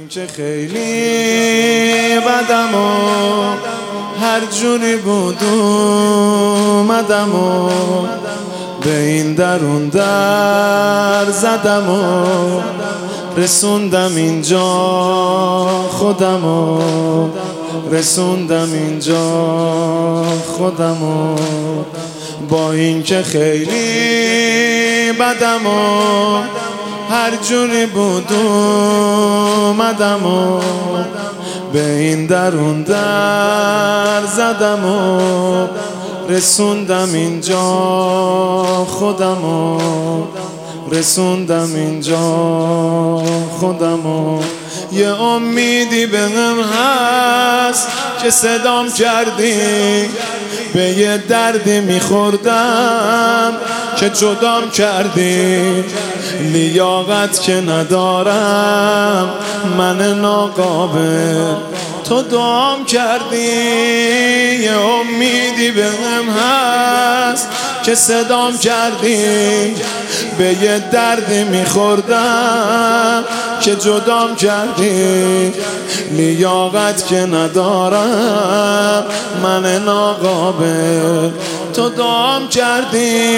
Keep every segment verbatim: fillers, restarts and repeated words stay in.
این که خیلی بدم و هر جوری بود اومدم و به این درون در زدم و رسوندم اینجا خودم و رسوندم اینجا خودم و با این که خیلی بدم و هر جوری بود اومدم و به این درون در زدم و رسوندم اینجا خودم و رسوندم اینجا خودم و یه امیدی بهم هست که صدام کردی به یه دردی میخوردم که جدام کردی لیاقت که ندارم من ناقابل تو دعام کردی یه امیدی بهم هست که صدام کردی به یه دردی میخوردم که جدام کردی لیاقت که ندارم من ناقابل تو دعام کردی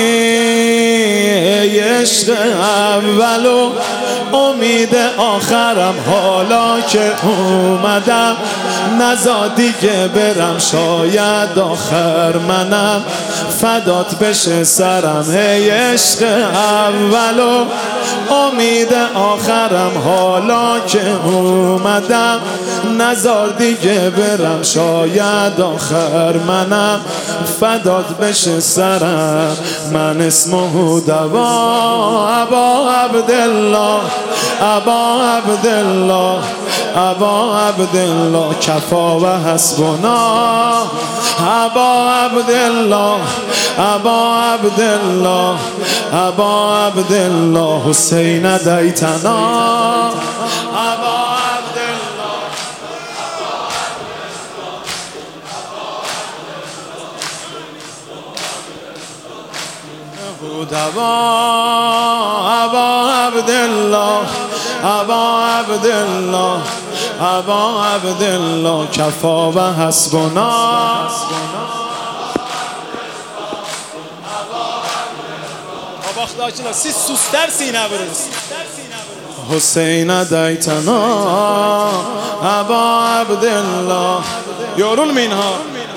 ای عشق اول و امید آخرم حالا که اومدم نزادی که برم شاید آخر منم فدات بشه سرم ای عشق اول و امید آخرم حالا که اومدم نزار دیگه برم شاید آخر منم فدات بشه سرم من اسمه دوا ابا عبدالله ابا عبدالله ابا عبدالله کفا و حسبنا ابا عبدالله ابا عبدالله ابا عبدالله حسین دیتنا ابا دوا ابا عبدالله ابا عبدالله ابا عبدالله کفا و حسبنا Siz sus dersin abiniz. حسین دیتنا ابا عبدالله Yorulmayın ha.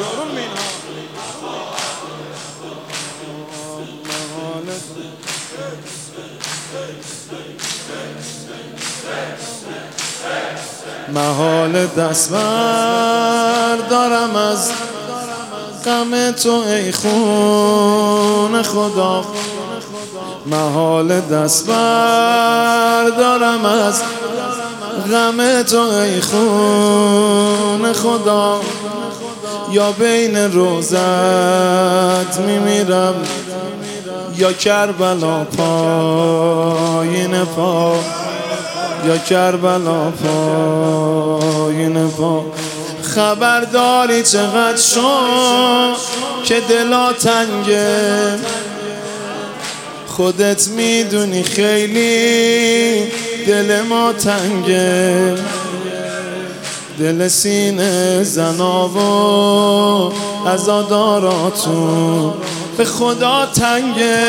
محال دست بردارم از غم تو ای خون خدا محال دست بردارم از غم تو ای خون خدا یا بین روزت میمیرم یا کربلا پایین پا یا کربلا پایین پا خبرداری چقدر شد که دلا تنگه خودت میدونی خیلی دل ما تنگه دل سینه زنا و عزاداراتون به خدا تنگه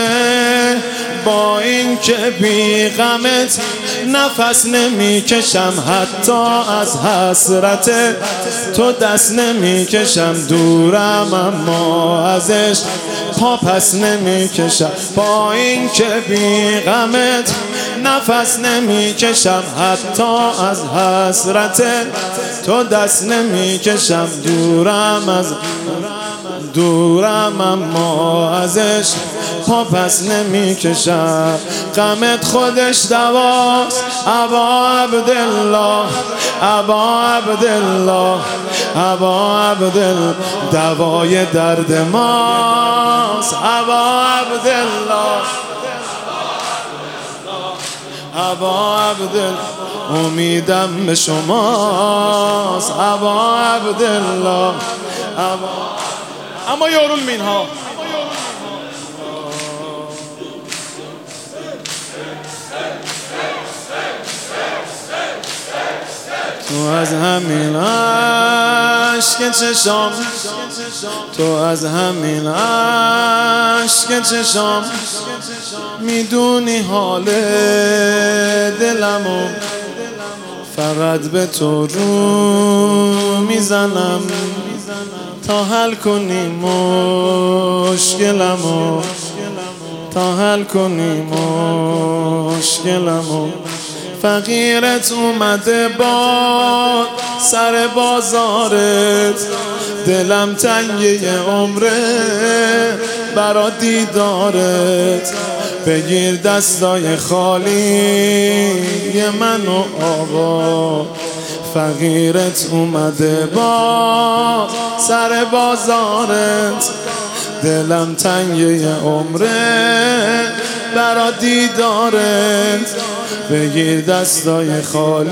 با این که بی غمت نفس نمی کشم حتی از حسرت تو دست نمی کشم دورم اما ازش پا پس نمی کشم با این که بی غمت نفس نمی کشم حتی از حسرت تو دست نمی کشم دورم از دورم اما ازش پا پس نمی کشم غمت خودش دواست ابا عبدالله ابا عبدالله ابا عبدالله دوای درد ماست ابا عبدالله ابا عبدالله امیدم به شماست ابا عبدالله ابا Ama yorulmayın ha. تو از همین عشق چشام، تو از همین عشق چشام میدونی حال دلمو، فقط به تو رو میزنم تا حل کنی مشکلمو، تا حل کنی مشکلمو. فقیرت اومده با سر بازارت، دلم تنگه عمره برا دیدارت. بگیر دستای خالی منو آقا، فقیرت اومده با سر بازارت، دلم تنگه عمره برا دیدارت. بگیر دستای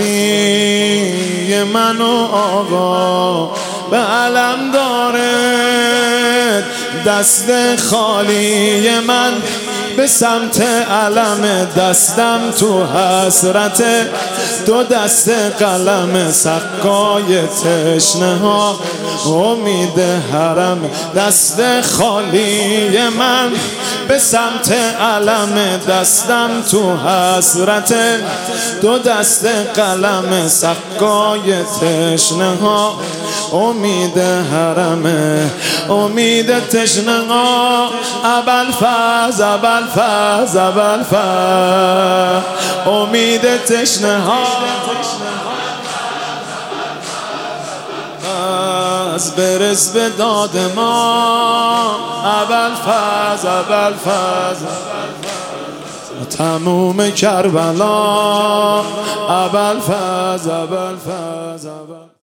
خالی منو آقا، به علم دارد دست خالی من، به سمت علم دستم تو حسرت دو دست قلم سقای تشنه ها، امید حرم دست خالی من، به سمت علم دستم تو حسرت دو دست قلم سقای تشنه ها، امید حرم امید تشنه ها. ابوالفضل ابوالفضل ابوالفضل امید تشنه ها، از برس به داد ما. ابوالفضل ابوالفضل تموم کربلا. ابوالفضل ابوالفضل